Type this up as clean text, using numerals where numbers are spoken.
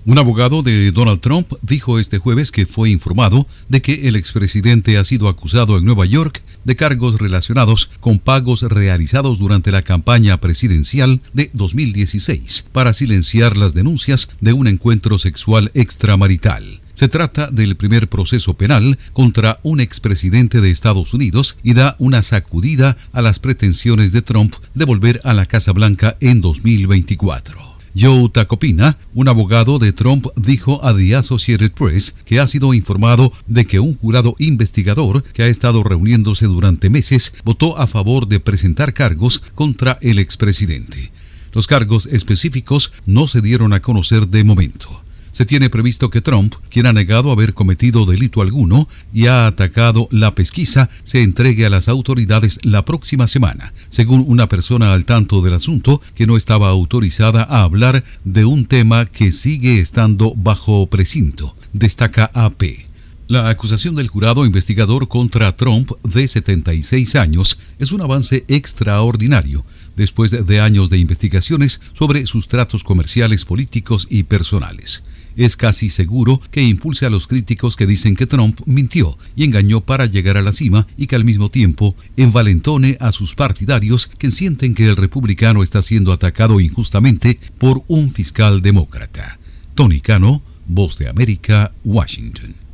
Un abogado de Donald Trump dijo este jueves que fue informado de que el expresidente ha sido acusado en Nueva York de cargos relacionados con pagos realizados durante la campaña presidencial de 2016 para silenciar las denuncias de un encuentro sexual extramarital. Se trata del primer proceso penal contra un expresidente de Estados Unidos y da una sacudida a las pretensiones de Trump de volver a la Casa Blanca en 2024. Joe Tacopina, un abogado de Trump, dijo a The Associated Press que ha sido informado de que un jurado investigador que ha estado reuniéndose durante meses votó a favor de presentar cargos contra el expresidente. Los cargos específicos no se dieron a conocer de momento. Se tiene previsto que Trump, quien ha negado haber cometido delito alguno y ha atacado la pesquisa, se entregue a las autoridades la próxima semana, según una persona al tanto del asunto que no estaba autorizada a hablar de un tema que sigue estando bajo precinto, destaca AP. La acusación del jurado investigador contra Trump, de 76 años, es un avance extraordinario después de años de investigaciones sobre sus tratos comerciales, políticos y personales. Es casi seguro que impulse a los críticos que dicen que Trump mintió y engañó para llegar a la cima y que al mismo tiempo envalentone a sus partidarios que sienten que el republicano está siendo atacado injustamente por un fiscal demócrata. Tony Cano, Voz de América, Washington.